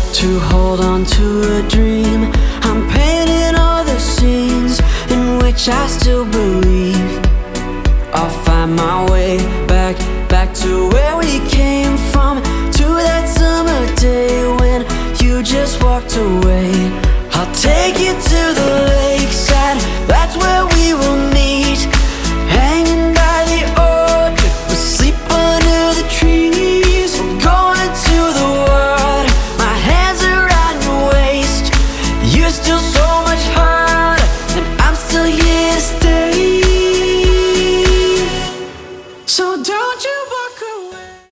to hold on to a dream. I'm painting all the scenes in which I still believe I'll find my way back to where we came from, to that summer day when you just walked away. I'll take you to the lake.